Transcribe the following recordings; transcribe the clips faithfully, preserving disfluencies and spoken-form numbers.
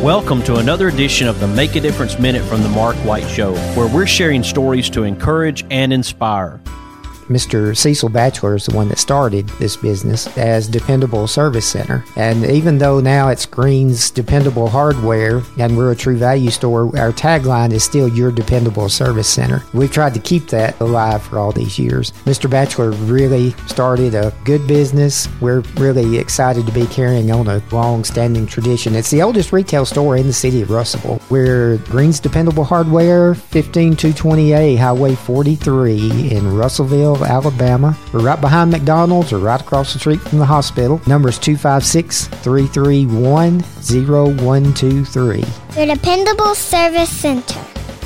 Welcome to another edition of the Make a Difference Minute from the Mark White Show, where we're sharing stories to encourage and inspire. Mister Cecil Batchelor is the one that started this business as Dependable Service Center. And even though now it's Green's Dependable Hardware and we're a True Value store, our tagline is still Your Dependable Service Center. We've tried to keep that alive for all these years. Mister Batchelor really started a good business. We're really excited to be carrying on a long-standing tradition. It's the oldest retail store in the city of Russellville. We're Green's Dependable Hardware, fifteen two twenty A, Highway forty-three in Russellville, Alabama. We're right behind McDonald's or right across the street from the hospital. Number is two five six, three three one, zero one two three. Your Dependable Service Center.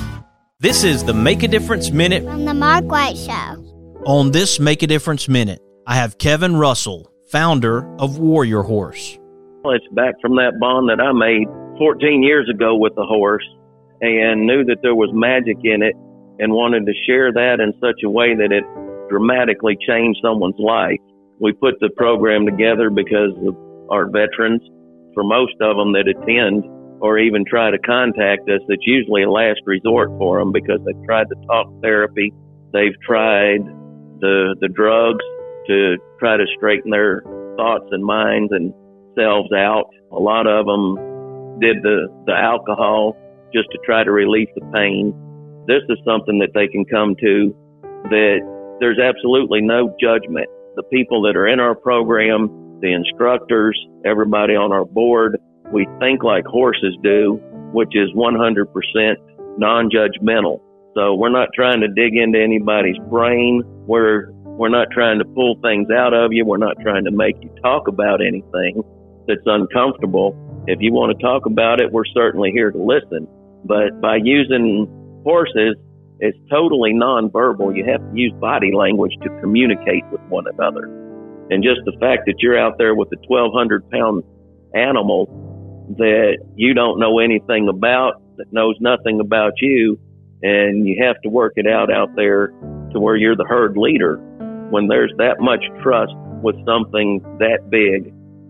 This is the Make a Difference Minute On the Mark White Show. On this Make a Difference Minute, I have Kevin Russell, founder of Warrior Horse. Well, it's back from that bond that I made fourteen years ago with the horse and knew that there was magic in it and wanted to share that in such a way that it dramatically changed someone's life. We put the program together because of our veterans. For most of them that attend or even try to contact us, it's usually a last resort for them because they've tried the talk therapy, they've tried the the drugs to try to straighten their thoughts and minds and selves out. A lot of them did the, the alcohol just to try to relieve the pain. This is something that they can come to that there's absolutely no judgment. The people that are in our program, the instructors, everybody on our board, we think like horses do, which is one hundred percent non-judgmental. So we're not trying to dig into anybody's brain. We're, we're not trying to pull things out of you. We're not trying to make you talk about anything that's uncomfortable. If you want to talk about it, we're certainly here to listen. But by using horses, it's totally nonverbal. You have to use body language to communicate with one another. And just the fact that you're out there with a twelve hundred pound animal that you don't know anything about, that knows nothing about you, and you have to work it out out there to where you're the herd leader. When there's that much trust with something that big,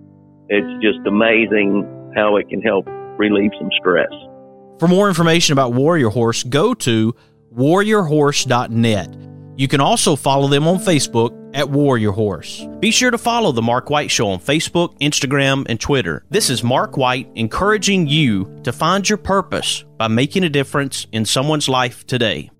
it's just amazing how it can help relieve some stress. For more information about Warrior Horse, go to warrior horse dot net. You can also follow them on Facebook at Warrior Horse. Be sure to follow The Mark White Show on Facebook, Instagram, and Twitter. This is Mark White encouraging you to find your purpose by making a difference in someone's life today.